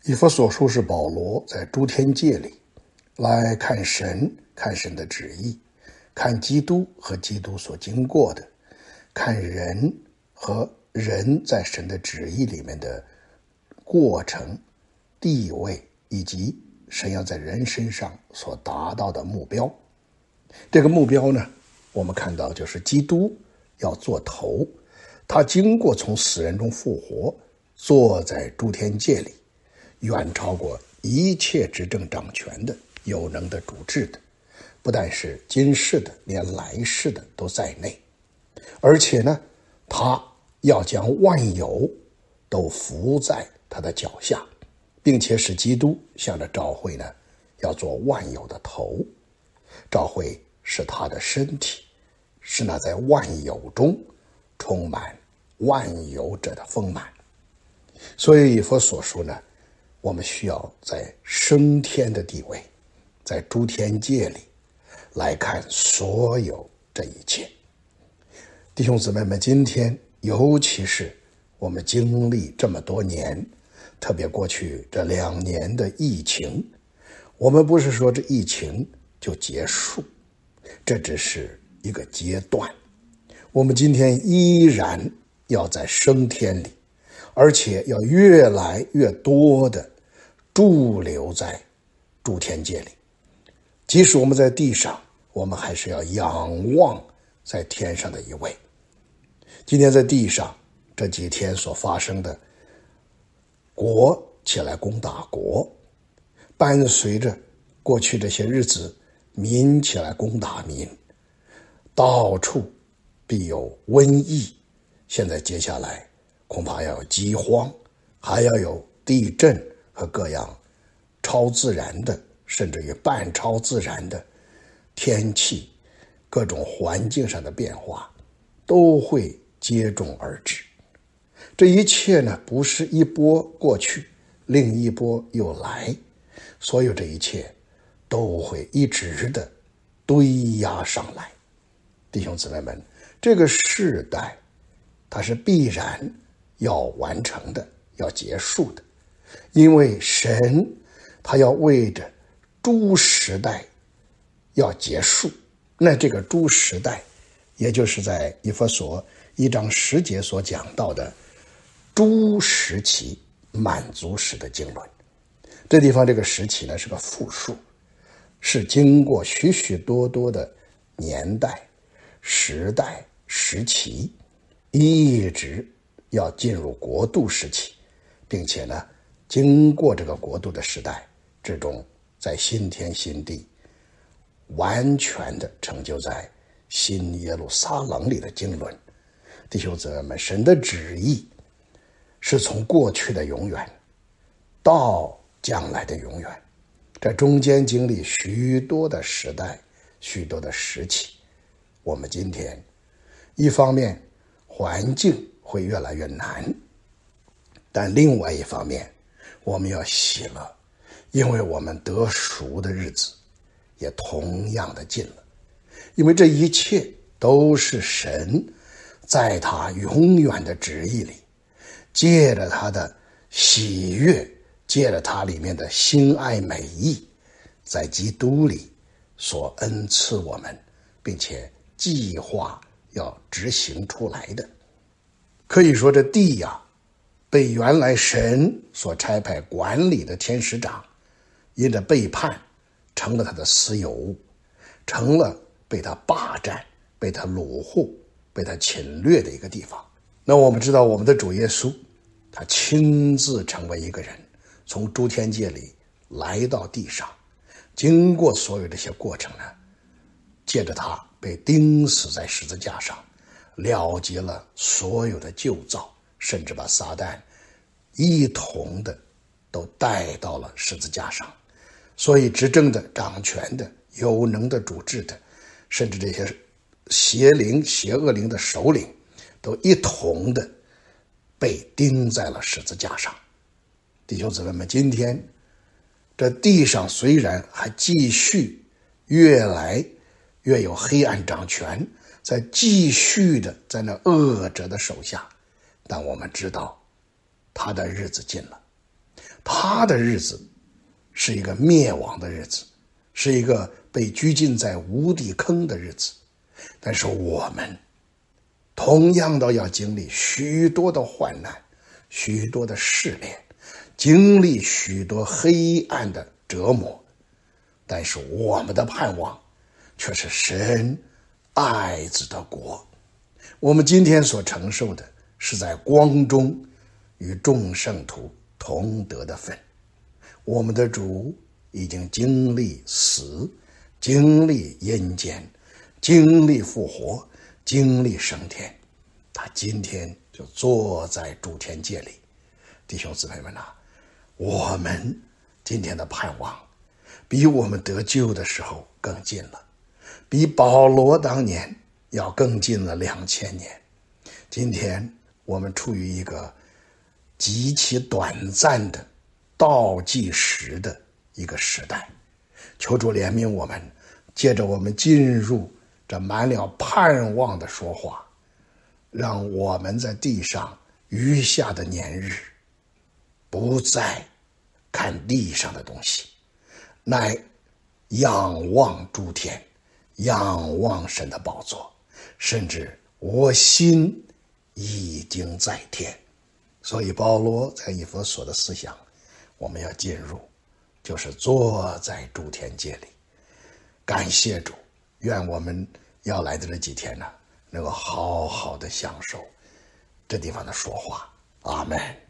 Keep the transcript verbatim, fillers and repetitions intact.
以弗所书是保罗在诸天界里来看神，看神的旨意，看基督和基督所经过的，看人和人在神的旨意里面的过程、地位，以及神要在人身上所达到的目标。这个目标呢，我们看到就是基督要做头，他经过从死人中复活，坐在诸天界里，远超过一切执政掌权的、有能的、主治的，不但是今世的，连来世的都在内。而且呢，他要将万有都伏在他的脚下，并且使基督向着教会呢，要做万有的头。教会是他的身体，是那在万有中充满万有者的丰满。所以以弗所书呢，我们需要在升天的地位，在诸天界里来看所有这一切。弟兄姊妹们，今天尤其是我们经历这么多年，特别过去这两年的疫情，我们不是说这疫情就结束，这只是一个阶段。我们今天依然要在升天里，而且要越来越多的驻留在诸天界里。即使我们在地上，我们还是要仰望在天上的一位。今天在地上这几天所发生的，国起来攻打国，伴随着过去这些日子民起来攻打民，到处必有瘟疫，现在接下来恐怕要有饥荒，还要有地震和各样超自然的甚至于半超自然的天气，各种环境上的变化都会接踵而至。这一切呢，不是一波过去另一波又来，所有这一切都会一直的堆压上来。弟兄姊妹们，这个世代它是必然要完成的，要结束的，因为神他要为着诸时代要结束。那这个诸时代也就是在以弗所一章十节所讲到的诸时期满足时的经纶。这地方这个时期呢是个复数，是经过许许多多的年代、时代、时期，一直要进入国度时期，并且呢经过这个国度的时代之中，在新天新地完全的成就在新耶路撒冷里的经纶。弟兄姊妹们，神的旨意是从过去的永远到将来的永远，这中间经历许多的时代，许多的时期。我们今天一方面环境会越来越难，但另外一方面我们要喜乐，因为我们得赎的日子也同样的近了。因为这一切都是神在他永远的旨意里，借着他的喜悦，借着他里面的心爱美意，在基督里所恩赐我们，并且计划要执行出来的。可以说这地呀，被原来神所差派管理的天使长因着背叛成了他的私有物，成了被他霸占、被他掳户、被他侵略的一个地方。那我们知道我们的主耶稣，他亲自成为一个人，从诸天界里来到地上，经过所有这些过程呢，借着他被钉死在十字架上，了结了所有的旧造，甚至把撒旦一同的都带到了十字架上。所以执政的、掌权的、有能的、主治的，甚至这些邪灵、邪恶灵的首领，都一同的被钉在了十字架上。弟兄姊妹们，今天这地上虽然还继续越来越有黑暗掌权，在继续的在那恶者的手下，但我们知道他的日子近了， 他的日子是一个灭亡的日子，是一个被拘禁在无底坑的日子。但是我们同样都要经历许多的患难，许多的试炼，经历许多黑暗的折磨。但是我们的盼望却是神爱子的国。我们今天所承受的是在光中与众圣徒同得的份。我们的主已经经历死，经历阴间，经历复活，经历升天。他今天就坐在诸天界里。弟兄姊妹们啊，我们今天的盼望比我们得救的时候更近了，比保罗当年要更近了两千年。今天我们处于一个极其短暂的倒计时的一个时代，求主怜悯我们，借着我们进入这满了盼望的说话，让我们在地上余下的年日不再看地上的东西，乃仰望诸天，仰望神的宝座，甚至我心已经在天。所以保罗在以弗所的思想，我们要进入，就是坐在诸天界里。感谢主，愿我们要来的这几天呢，能够好好的享受这地方的说话。阿们。